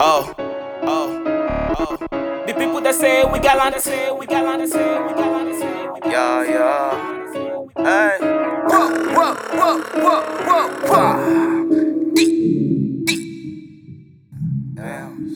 Oh, the people that say we gallant, yeah, yeah. Hey, whoa. Bounce.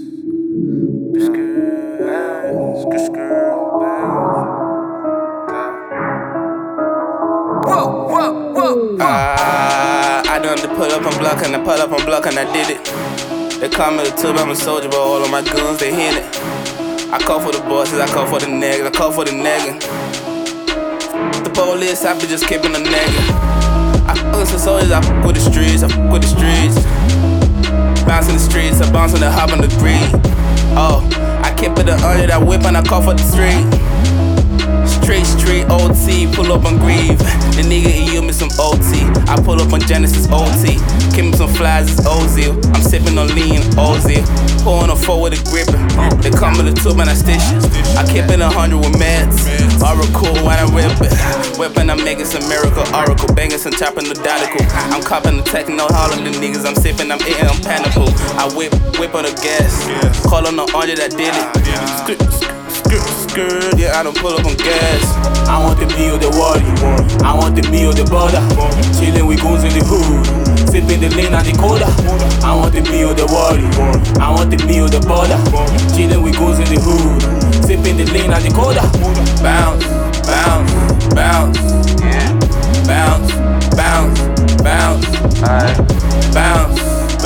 I done to pull up on block and I pull up on block and I did it. They call me the tube, I'm a soldier, but all of my guns, they hit it. I call for the bosses, I call for the niggas, I call for the nigga. The police, I be just keeping the nigga. I fuck with some soldiers, I fuck with the streets, Bounce in the streets, I bounce on the hop on the green. Oh, I keep it under that whip and I call for the street. Street, OT, pull up on Grieve. The nigga and you me some OT. I pull up on Genesis OT. Give me some flies, it's OZ. I'm sipping on lean, OZ. Pulling a four with a gripper. They come with a tube and I stitch it. I keep it 100 with meds. Oracle when I rip it. Whipping, I'm making some miracle. Oracle banging some chopping the dodical. I'm copping the techno, all of the niggas. I'm sipping, I'm eating, I'm panical. I whip on the gas. Call on the 100 that did it. Yeah, I don't pull up on gas. I want the meal, the water. I want the meal, the border. Chillin' with goons in the hood. Sipping the lean on the coda. I want the meal, the water. I want the meal, the border. Chillin' with goons in the hood. Sipping the lean on the coda. Bounce. Bounce. Bounce. Bounce. Bounce. Bounce.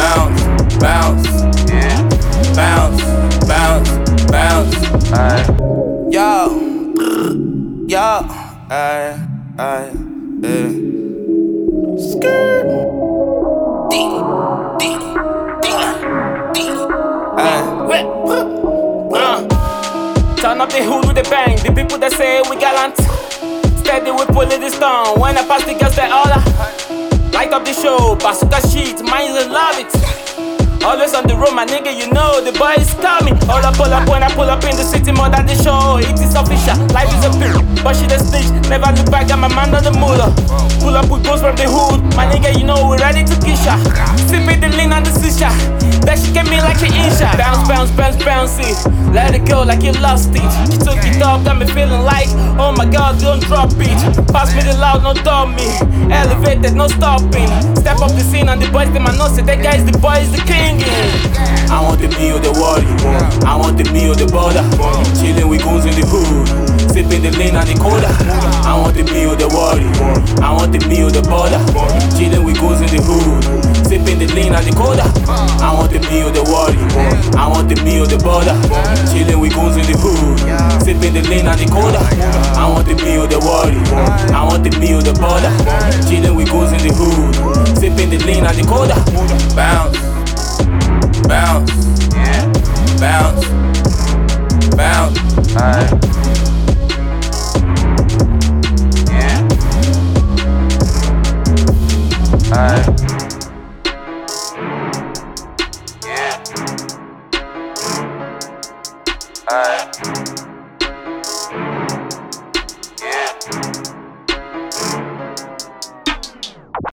Yo, skirt. Turn up the hood with the bang. The people that say we gallant, steady we pulling this down. When I pass the girls they order. Light up the show, bazooka sheet, minds and love it. Always on the road, my nigga, you know the boy is coming. All up, pull up when I pull up in the city, more than the show. It is official, life is a pill, but she the snitch. Never look back, got my man on the moolah. Pull up with goals from the hood, my nigga, you know we ready to kiss ya. Sipping the lean on the shisha, that she get me like an insha. Bounce it, let it go like you lost it. She took it up, got me feeling like, oh my god, don't drop it. Pass me the loud, no dummy. Elevated, no stopping. Step up the scene and the boys, they man know say that guy is the boy, is the king. I want the meal, the water. I want the meal, the border. Chillin' with goons in the hood. Sipping the lean on the coda. I want the meal, the water. I want the meal, the border. Chillin' with goons in the hood. Sipping the lean on the coda. I want the meal, the water. I want the meal, the border. Chillin' with goons in the hood. Sipping the lean on the coda. I want the meal, the water. I want the meal, the border. Chillin' with goons in the hood. Sipping the lean on the coda. Bounce. Bounce. Bounce. Bounce. Yeah.